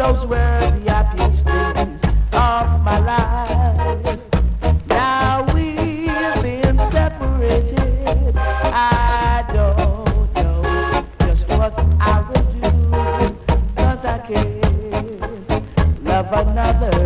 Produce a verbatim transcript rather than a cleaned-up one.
those were the happiest days of my life. Now we've been separated. I don't know just what I will do, 'cause I can't love another